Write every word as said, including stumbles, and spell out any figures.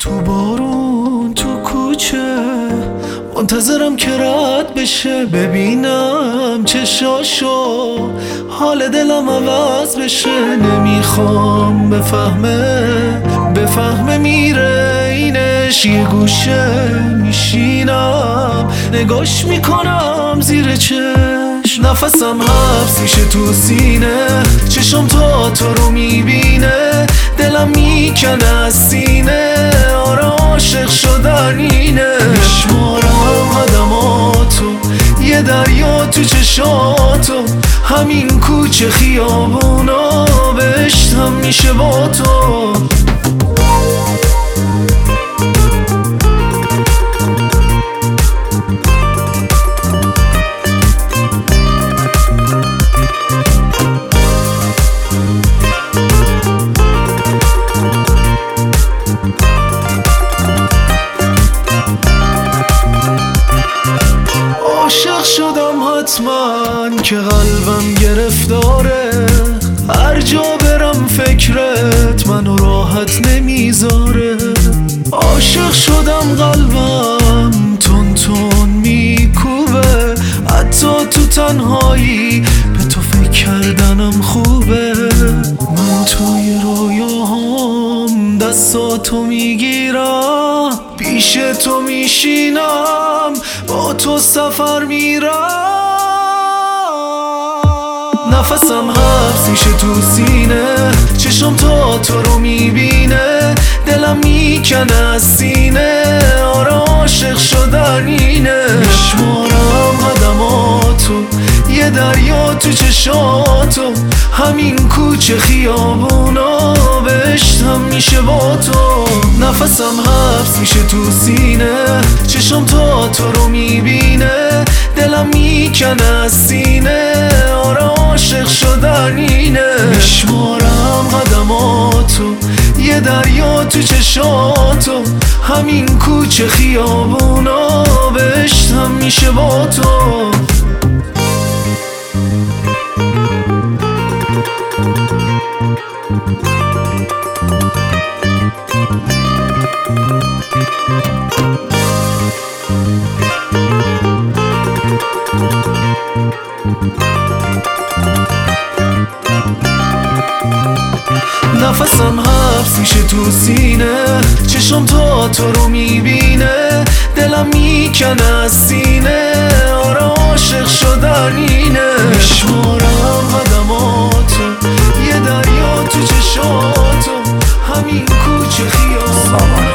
تو بارون تو کوچه منتظرم که رد بشه، ببینم چشاشو حال دلم عوض بشه. نمیخوام بفهمه بفهمه میره اینش، یه گوشه میشینم نگاش میکنم زیر چشم. نفسم حبس میشه تو سینه، چشم تا تو رو میبینه، دلم میکنه از سینه. آره عاشق شدن اینه، میشمارم قدماتو یه دریا تو چشاتو، همین کوچه خیابونا بهشتم میشه با تو. عاشق شدم حتما که قلبم گرفتاره، هر جا برم فکرت منو راحت نمیذاره. عاشق شدم قلبم تون تون میکوبه، حتی تو تنهایی به تو فکر کردنم خوبه. من توی رویاهام دستاتو میگیرم، پیش تو میشینم با تو سفر میرم. نفسم حبس میشه تو سینه، چشم تا تو رو میبینه، دلم میکنه از سینه. آره عاشق شدن اینه، میشمارم قدماتو یه دریا تو چشاتو، همین کوچه خیابونا بهشتم میشه با تو. نفسم حبس میشه تو سینه، چشم تا تو رو میبینه، دلم میکنه از سینه. آره عاشق شدن اینه، میشمارم قدماتو یه دریا تو چشاتو، همین کوچه خیابونا بهشتم میشه با تو. نفسم حبس میشه تو سینه، چشم تا تو رو میبینه، دلم میکنه از سینه. آره عاشق شدن اینه، میشمارم قدماتو یه دریا تو چشاتو، همین کوچه خیابونا